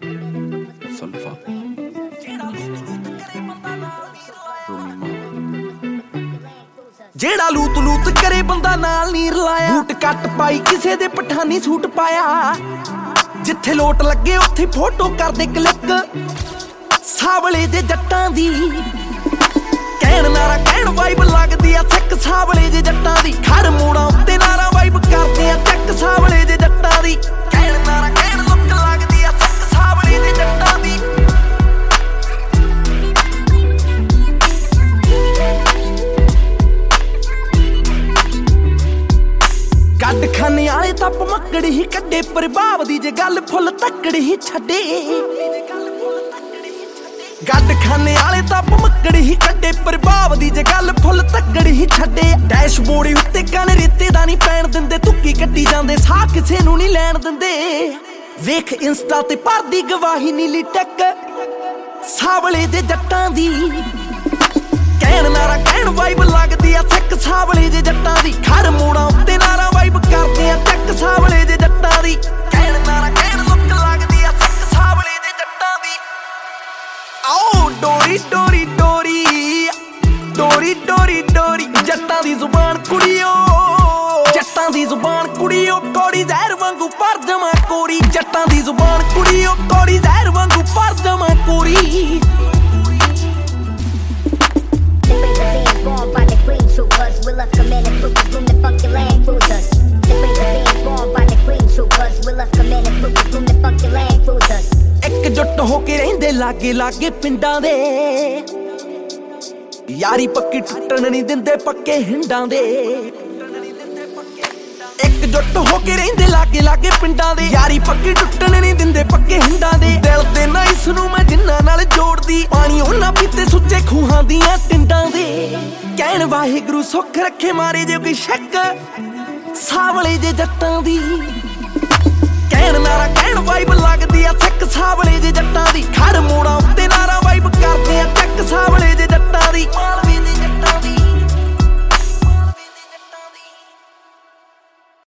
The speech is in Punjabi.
ਸੁਲਫਾ ਜਿਹੜਾ ਲੂਤ ਲੂਤ ਕਰੇ ਬੰਦਾ ਨਾਲ ਨੀ ਰਲਾਇਆ। ਬੂਟ ਕੱਟ ਪਾਈ ਕਿਸੇ ਦੇ ਪਠਾਨੀ ਸੂਟ ਪਾਇਆ। ਜਿੱਥੇ ਲੋਟ ਲੱਗੇ ਉੱਥੇ ਫੋਟੋ ਕਰਦੇ ਕਲਿੱਕ। ਸਾਵਲੇ ਦੇ ਜੱਟਾਂ ਦੀ ਕਹਿਣ ਨਾਰਾ ਕਹਿਣ ਵਾਈਬ ਲੱਗਦੀ ਆ ਸਿੱਕ। ਸਾਵਲੇ ਦੇ ਜੱਟਾਂ ਦੀ ਖੜ ਮੋੜਾਂ ਉੱਤੇ ਨਾਰਾ ਵਾਈਬ ਕਰਦੇ ਆ ਚੱਕ। ਸਾਵਲੇ ਦੇ ਜੱਟਾਂ ਦੀ ਕਹਿਣ ਨਾਰਾ ਕਹਿਣ ਲੁੱਕ ਲੱਗਦੀ ਆ ਸਿੱਕ। ਸਾਵਲੇ ਦੇ ਜੱਟਾਂ ਦੀ ਗੱਡ ਖਾਨੇ ਵਾਲੇ ਤਾਂ ਭਮੱਕੜ ਹੀ ਕੱਢੇ। ਪ੍ਰਭਾਵ ਦੀ ਜੇ ਗੱਲ ਫੁੱਲ ਤੱਕੜ ਹੀ ਛੱਡੇ। ਗੱਡ ਖਾਨੇ ਵਾਲੇ ਤਾਂ ਭਮੱਕੜ ਹੀ ਕੱਢੇ। ਪ੍ਰਭਾਵ ਦੀ ਜੇ ਗੱਲ ਫੁੱਲ ਤੱਕੜ ਹੀ ਛੱਡੇ। ਡੈਸ਼ਬੋਰਡ ਉੱਤੇ ਕਣ ਰੇਤੇ ਦਾ ਨਹੀਂ ਪੈਣ ਦਿੰਦੇ। ਤੁੱਕੀ ਕੱਢੀ ਜਾਂਦੇ ਸਾਹ ਕਿਸੇ ਨੂੰ ਨਹੀਂ ਲੈਣ ਦਿੰਦੇ। ਵੇਖ ਇੰਸਟਾ ਤੇ ਭਰਦੀ ਗਵਾਹੀ ਨੀਲੀ ਟੱਕ। ਸਾਵਲੇ ਦੇ ਜੱਟਾਂ ਦੀ ਕਹਿਣ ਨਾਰਾ ਕਹਿਣ ਵਾਈਬ ਲੱਗਦੀ ਆ ਸਿੱਕ। ਸਾਵਲੇ ਦੇ ਜੱਟਾਂ ਦੀ ਖੜ ਮੋੜਾਂ ਉੱਤੇ ਨਾਰਾ ਵਾਈਬ ਕਰਦੇ ਆ ਚੱਕ। ਸਾਵਲੇ ਦੇ ਜੱਟਾਂ ਦੀ ਕਹਿਣ ਨਾਰਾ ਕਹਿਣ ਲੁੱਕ ਲੱਗਦੀ ਆ ਸਿੱਕ। ਸਾਵਲੇ ਦੇ ਜੱਟਾਂ ਦੀ ਆਓ ਡੋਰੀ ਡੋਰੀ ਡੋਰੀ ਡੋਰੀ ਡੋਰੀ ਡੋਰੀ। ਜੱਟਾਂ ਦੀ ਜ਼ੁਬਾਨ ਕੁੜੀਓ ਜੱਟਾਂ ਦੀ ਜ਼ੁਬਾਨ ਕੁੜੀਓ ਕੋੜੀ ਜ਼ਹਿਰ ਵਾਂਗੂ ਪਰ ਜਮਾ ਕੋਰੀ। ਜੱਟਾਂ ਦੀ ਜ਼ੁਬਾਨ ਕੁੜੀਓ ਕੋੜੀ ਜ਼ਹਿਰ ਵਾਂਗੂ ਪਰ ਜਮਾ ਕੋਰੀ। Born by the green troopers, we left commanding troopers, room to fuck your land cruisers. The brains are being born by the green troopers, we left commanding troopers, room to fuck your land cruisers. ਇੱਕ ਜੁੱਟ ਹੋ ਕੇ ਰਹਿੰਦੇ ਲਾਗੇ ਲਾਗੇ ਪਿੰਡਾਂ ਦੇ। ਯਾਰੀ ਪੱਕੀ ਟੁੱਟਣ ਨਹੀਂ ਦਿੰਦੇ ਪੱਕੇ ਹਿੰਡਾਂ ਦੇ। ਇੱਕ ਜੁੱਟ ਹੋ ਕੇ ਰਹਿੰਦੇ ਲਾਗੇ ਲਾਗੇ ਪਿੰਡਾਂ ਦੇ। ਯਾਰੀ ਪੱਕੀ ਟੁੱਟਣ ਨਹੀਂ ਦਿੰਦੇ ਪੱਕੇ ਹਿੰਡਾਂ ਦੇ। ਦਿਲ ਤੇ ਨਾ ਇਸ ਨੂੰ ਮੈਂ ਜਿੰਨਾਂ ਨਾਲ ਜੋੜਦੀ। ਪਾਣੀ ਉਹਨਾਂ ਪੀਤੇ ਸੁੱਚੇ ਖੂਹਾਂ ਦੀਆਂ ਟਿੰਡਾਂ ਦੇ। ਕਹਿਣ ਵਾਹਿਗੁਰੂ ਸੁੱਖ ਰੱਖੇ ਮਾਰੇ ਜੇ ਕੋਈ ਸ਼ੱਕ। ਸਾਵਲੇ ਦੇ ਜੱਟਾਂ ਦੀ ਕਹਿਣ ਨਾਰਾ ਕਹਿਣ ਵਾਈਬ ਲੱਗਦੀ ਆ ਸਿੱਕ। ਸਾਵਲੇ ਦੇ ਜੱਟਾਂ ਦੀ ਖੜ ਮੋੜਾਂ ਉੱਤੇ ਨਾਰਾ ਵਾਈਬ ਕਰ